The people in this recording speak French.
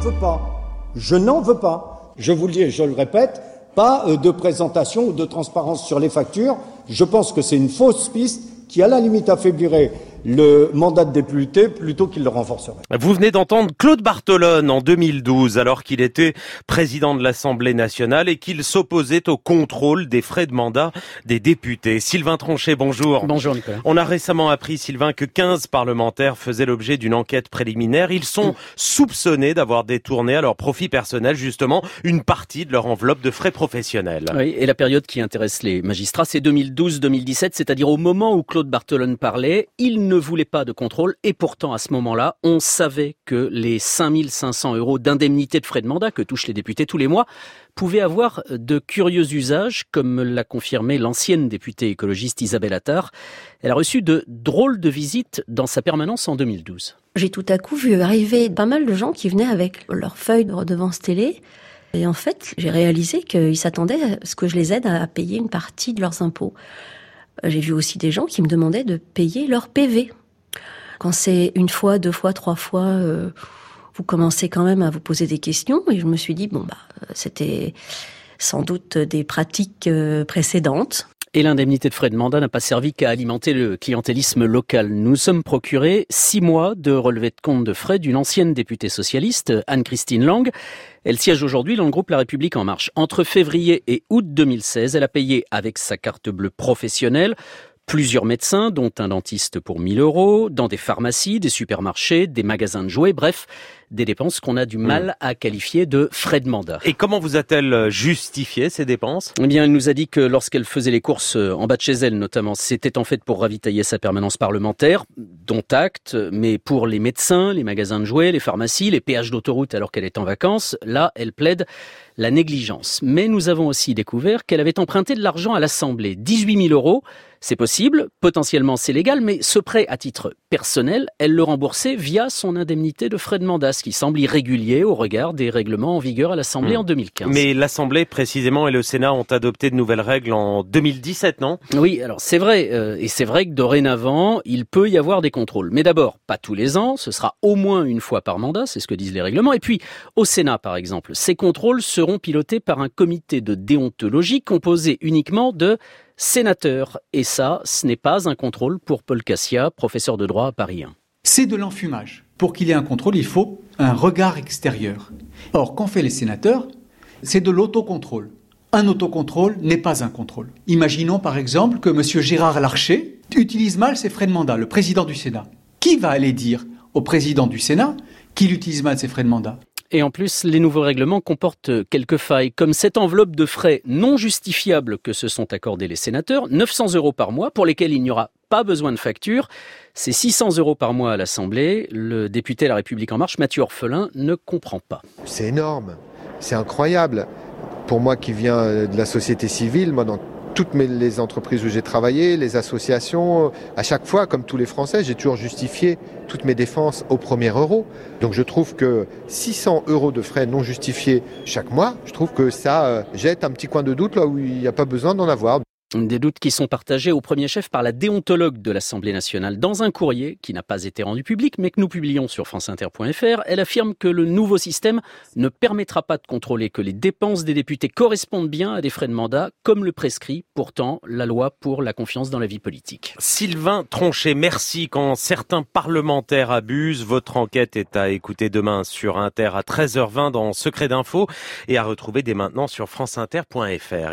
veux pas. Je n'en veux pas. Je vous le dis et je le répète, pas de présentation ou de transparence sur les factures. Je pense que c'est une fausse piste qui, à la limite, affaiblirait le mandat de député plutôt qu'il le renforcerait. Vous venez d'entendre Claude Bartolone en 2012, alors qu'il était président de l'Assemblée nationale et qu'il s'opposait au contrôle des frais de mandat des députés. Sylvain Tronchet, bonjour. Bonjour Nicolas. On a récemment appris, Sylvain, que 15 parlementaires faisaient l'objet d'une enquête préliminaire. Ils sont soupçonnés d'avoir détourné à leur profit personnel, justement, une partie de leur enveloppe de frais professionnels. Oui, et la période qui intéresse les magistrats, c'est 2012-2017, c'est-à-dire au moment où Claude Bartolone parlait, il ne voulait pas de contrôle et pourtant à ce moment-là, on savait que les 5 500 € d'indemnité de frais de mandat que touchent les députés tous les mois pouvaient avoir de curieux usages, comme l'a confirmé l'ancienne députée écologiste Isabelle Attard. Elle a reçu de drôles de visites dans sa permanence en 2012. J'ai tout à coup vu arriver pas mal de gens qui venaient avec leurs feuilles de redevance télé. Et en fait, j'ai réalisé qu'ils s'attendaient à ce que je les aide à payer une partie de leurs impôts. J'ai vu aussi des gens qui me demandaient de payer leur PV. Quand c'est une fois, 2 fois, 3 fois, vous commencez quand même à vous poser des questions. Et je me suis dit, c'était sans doute des pratiques précédentes. Et l'indemnité de frais de mandat n'a pas servi qu'à alimenter le clientélisme local. Nous sommes procurés 6 mois de relevé de compte de frais d'une ancienne députée socialiste, Anne-Christine Lang. Elle siège aujourd'hui dans le groupe La République En Marche. Entre février et août 2016, elle a payé avec sa carte bleue professionnelle plusieurs médecins, dont un dentiste pour 1 000 €, dans des pharmacies, des supermarchés, des magasins de jouets, bref, des dépenses qu'on a du mal à qualifier de frais de mandat. Et comment vous a-t-elle justifié ces dépenses ? Eh bien, elle nous a dit que lorsqu'elle faisait les courses en bas de chez elle, notamment, c'était en fait pour ravitailler sa permanence parlementaire, dont acte, mais pour les médecins, les magasins de jouets, les pharmacies, les péages d'autoroute alors qu'elle est en vacances, là, elle plaide la négligence. Mais nous avons aussi découvert qu'elle avait emprunté de l'argent à l'Assemblée, 18 000 €. C'est possible, potentiellement c'est légal, mais ce prêt à titre personnel, elle le remboursait via son indemnité de frais de mandat, ce qui semble irrégulier au regard des règlements en vigueur à l'Assemblée en 2015. Mais l'Assemblée, précisément, et le Sénat ont adopté de nouvelles règles en 2017, non ? Oui, alors c'est vrai, et c'est vrai que dorénavant, il peut y avoir des contrôles. Mais d'abord, pas tous les ans, ce sera au moins une fois par mandat, c'est ce que disent les règlements. Et puis, au Sénat, par exemple, ces contrôles seront pilotés par un comité de déontologie composé uniquement de sénateur. Et ça, ce n'est pas un contrôle pour Paul Cassia, professeur de droit à Paris 1. C'est de l'enfumage. Pour qu'il y ait un contrôle, il faut un regard extérieur. Or, qu'ont fait les sénateurs ? C'est de l'autocontrôle. Un autocontrôle n'est pas un contrôle. Imaginons par exemple que M. Gérard Larcher utilise mal ses frais de mandat, le président du Sénat. Qui va aller dire au président du Sénat qu'il utilise mal ses frais de mandat ? Et en plus, les nouveaux règlements comportent quelques failles, comme cette enveloppe de frais non justifiables que se sont accordés les sénateurs, 900 € par mois, pour lesquels il n'y aura pas besoin de facture. C'est 600 € par mois à l'Assemblée. Le député La République En Marche, Mathieu Orphelin, ne comprend pas. C'est énorme, c'est incroyable. Pour moi qui viens de la société civile, moi dans toutes les entreprises où j'ai travaillé, les associations, à chaque fois, comme tous les Français, j'ai toujours justifié toutes mes défenses au premier euro. Donc je trouve que 600 € de frais non justifiés chaque mois, je trouve que ça jette un petit coin de doute là où il n'y a pas besoin d'en avoir. Des doutes qui sont partagés au premier chef par la déontologue de l'Assemblée nationale. Dans un courrier qui n'a pas été rendu public, mais que nous publions sur franceinter.fr, elle affirme que le nouveau système ne permettra pas de contrôler que les dépenses des députés correspondent bien à des frais de mandat, comme le prescrit pourtant la loi pour la confiance dans la vie politique. Sylvain Tronchet, merci. Quand certains parlementaires abusent, votre enquête est à écouter demain sur Inter à 13h20 dans Secret d'info et à retrouver dès maintenant sur franceinter.fr.